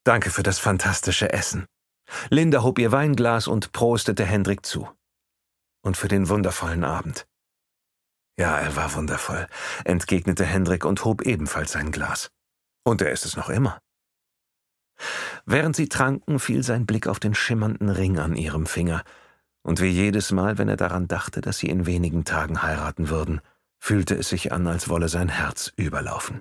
Danke für das fantastische Essen. Linda hob ihr Weinglas und prostete Hendrik zu. Und für den wundervollen Abend. Ja, er war wundervoll, entgegnete Hendrik und hob ebenfalls sein Glas. Und er ist es noch immer. Während sie tranken, fiel sein Blick auf den schimmernden Ring an ihrem Finger, und wie jedes Mal, wenn er daran dachte, dass sie in wenigen Tagen heiraten würden, fühlte es sich an, als wolle sein Herz überlaufen.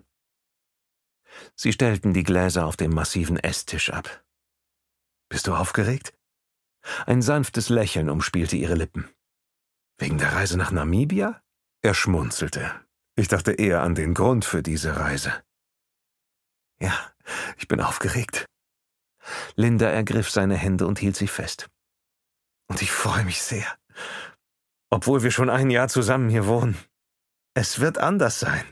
Sie stellten die Gläser auf dem massiven Esstisch ab. »Bist du aufgeregt?« Ein sanftes Lächeln umspielte ihre Lippen. »Wegen der Reise nach Namibia?« Er schmunzelte. »Ich dachte eher an den Grund für diese Reise.« »Ja, ich bin aufgeregt.« Linda ergriff seine Hände und hielt sie fest. »Und ich freue mich sehr. Obwohl wir schon ein Jahr zusammen hier wohnen. Es wird anders sein.«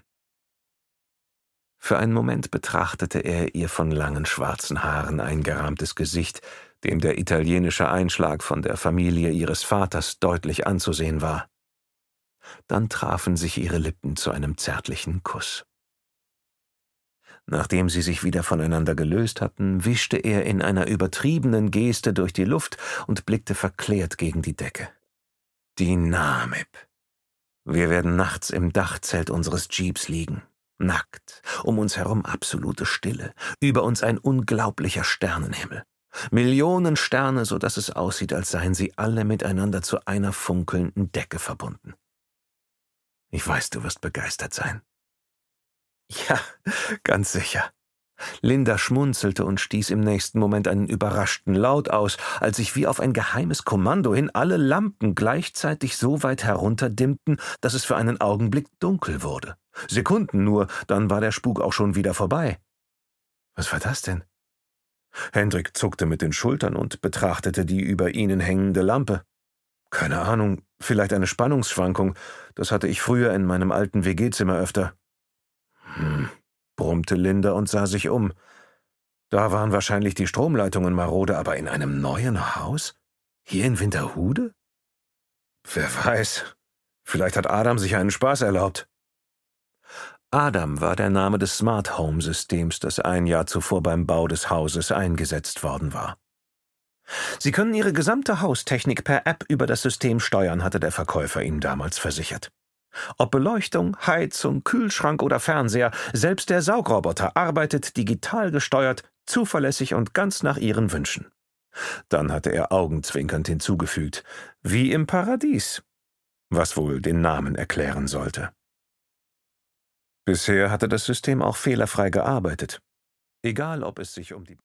Für einen Moment betrachtete er ihr von langen schwarzen Haaren eingerahmtes Gesicht, dem der italienische Einschlag von der Familie ihres Vaters deutlich anzusehen war. Dann trafen sich ihre Lippen zu einem zärtlichen Kuss. Nachdem sie sich wieder voneinander gelöst hatten, wischte er in einer übertriebenen Geste durch die Luft und blickte verklärt gegen die Decke. »Die Namib. Wir werden nachts im Dachzelt unseres Jeeps liegen. Nackt, um uns herum absolute Stille, über uns ein unglaublicher Sternenhimmel. Millionen Sterne, so dass es aussieht, als seien sie alle miteinander zu einer funkelnden Decke verbunden. Ich weiß, du wirst begeistert sein.« »Ja, ganz sicher.« Linda schmunzelte und stieß im nächsten Moment einen überraschten Laut aus, als sich wie auf ein geheimes Kommando hin alle Lampen gleichzeitig so weit herunterdimmten, dass es für einen Augenblick dunkel wurde. Sekunden nur, dann war der Spuk auch schon wieder vorbei. »Was war das denn?« Hendrik zuckte mit den Schultern und betrachtete die über ihnen hängende Lampe. »Keine Ahnung, vielleicht eine Spannungsschwankung. Das hatte ich früher in meinem alten WG-Zimmer öfter.« brummte Linda und sah sich um. Da waren wahrscheinlich die Stromleitungen marode, aber in einem neuen Haus? Hier in Winterhude? Wer weiß, vielleicht hat Adam sich einen Spaß erlaubt. Adam war der Name des Smart Home Systems, das ein Jahr zuvor beim Bau des Hauses eingesetzt worden war. Sie können Ihre gesamte Haustechnik per App über das System steuern, hatte der Verkäufer ihm damals versichert. Ob Beleuchtung, Heizung, Kühlschrank oder Fernseher, selbst der Saugroboter arbeitet digital gesteuert, zuverlässig und ganz nach Ihren Wünschen. Dann hatte er augenzwinkernd hinzugefügt, wie im Paradies, was wohl den Namen erklären sollte. Bisher hatte das System auch fehlerfrei gearbeitet. Egal, ob es sich um die